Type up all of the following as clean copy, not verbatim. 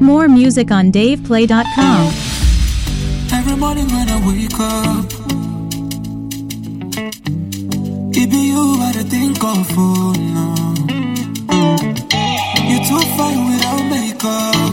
More music on DavePlay.com. Every morning when I wake up, it be you I think of, oh no. You too fine without makeup.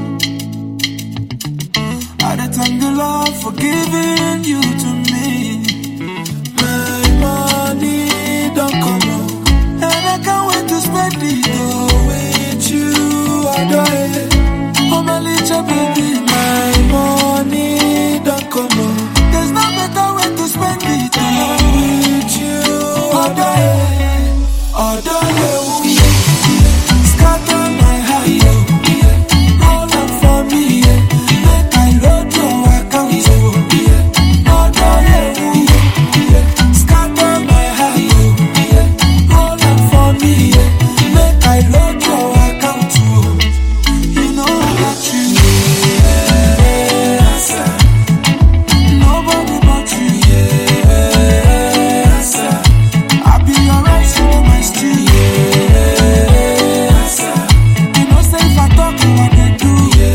I thank the Lord for giving you to me. My money don't come up, and I can't wait to spend it all with you. Adore it, oh my little baby. My money don't come up, there's no better way to spend it all with you. Adore it, adore it. Scatter my heart, roll up for me, make I load your account. Adore it, scatter my heart, roll up for me, make I load your account. You know I got you, yes. Nobody but you, yes. I'll be your rice in my stew, yes. You know say if I talk you what they do,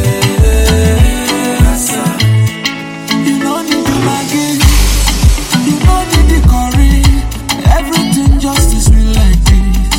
yes. You know need the maggie, you know need the curry, everything just is real like this.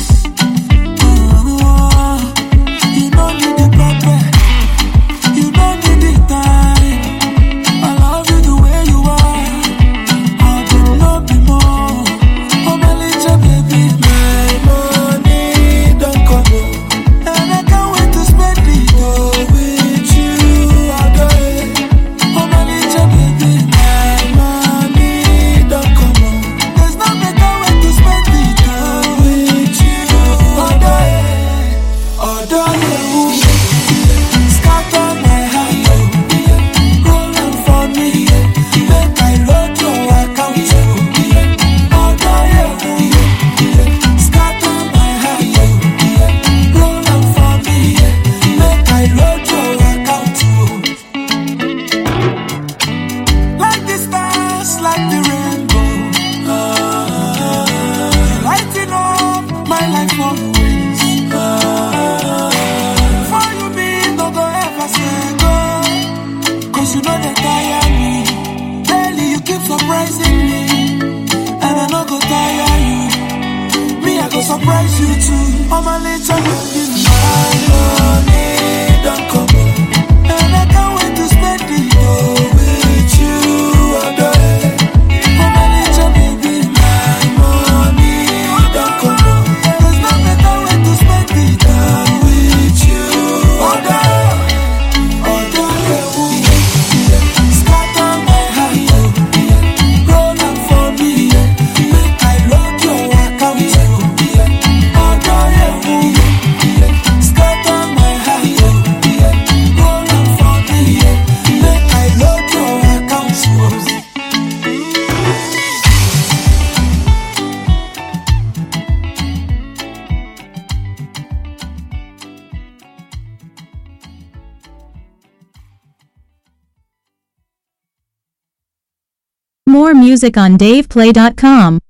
You know need the pepper, you don't need the time. I love you the way you are, I could not be more. Oh my little baby, my money don't come up, and I can't wait to spend it all with you. Adore it, oh my little baby, my money don't come up, there's no better way to spend it all with you. Adore it, adore it. Scatter my heart, roll up for me, make I load your account. Adore it, scatter my heart, roll up for me, make I load your account. Like the stars, like the rainbow, lighting up my life always. For you me, no go ever say go, 'cause you know they tire me. Daily you keep surprising me, and I no go tire you. Me, I go surprise you too. Oh my little baby, my money don't come up, and I can't wait to spend it all with you. Adore it, oh my little baby, my money don't come up, there's no better way to spend it all with you. Adore it, adore it. Scatter my heart, roll up for me, make I load your account. Adore it, scatter my heart, roll up for me, make I load your account. More music on DavePlay.com.